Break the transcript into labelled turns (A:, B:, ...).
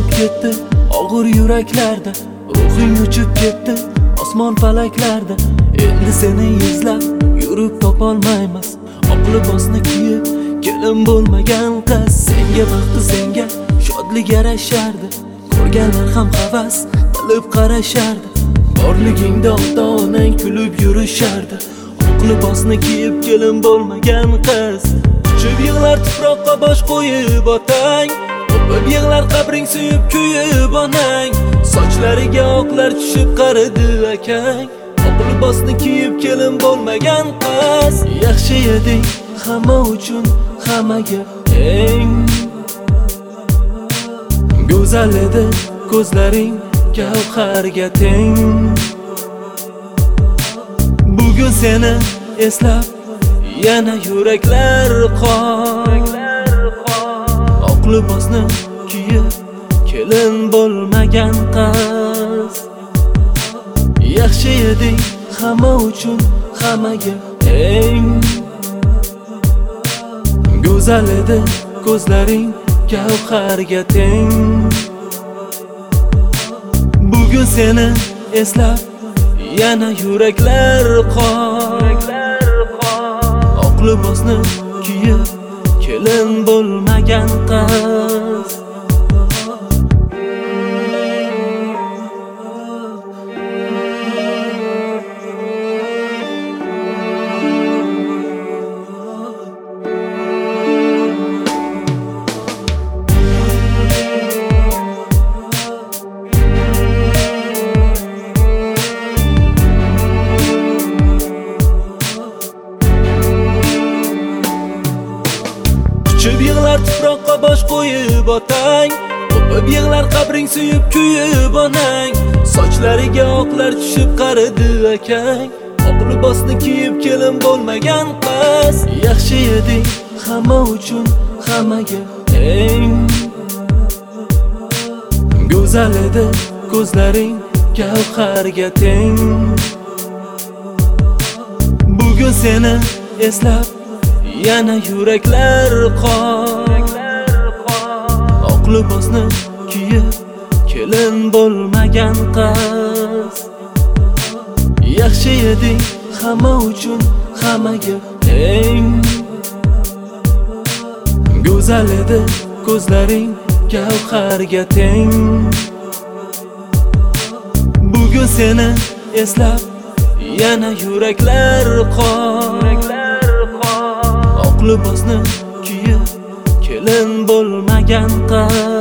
A: So'nib ketdi og'ir yuraklarda, ruhing uchib ketdi osmon falaklarda. Endi seni izlab yurib topolmaymiz. Oq libosni kiyib kelin bo'lmagan qiz. Senga baxti, senga shodlik yarashardi. Ko'rganlar ham havas qilib qarashardi. Borligingda ota-onang kulib yurishardi. Oq libosni kiyib kelin bo'lmagan qiz. Uchib yig'lar tuproqqa bosh qo'yib otang, o'pib yig'lar qabring suyib kuyib onang. Sochlariga oqlar tushib qaridi akang. Oq libosni kiyib kelin bo'lmagan qiz. Yaxshi eding hamma uchun, hammaga eng go'zal edi ko'zlaring gavharga teng. Bugun seni eslab yana yuraklar qon. Oq libosni kiyib kelin bo'lmagan qiz. Yaxshi eding hamma uchun, hammaga eng go'zal edi ko'zlaring gavharga teng. Bugun seni eslab yana yuraklar qon. Oq libosni kiyib kelin bo'lmagan qiz. Uchib yig'lar tuproqqa bosh qo'yib otang, o'pib yig'lar qabring suyib kuyib onang. Sochlariga oqlar tushib qaridi akang. Oq libosni kiyib kelin bo'lmagan qiz. Yaxshi eding hamma uchun, hammaga eng go'zal edi ko'zlaring gavharga teng. Bugun seni eslab yana yuraklar qon. Oq libosni kiyib kelin bo'lmagan qiz. Yaxshi eding hamma uchun, hammaga eng go'zal edi ko'zlaring gavharga teng. Bugun seni eslab yana yuraklar qon. Oq libosni kiyib kelin bo'lmagan qiz.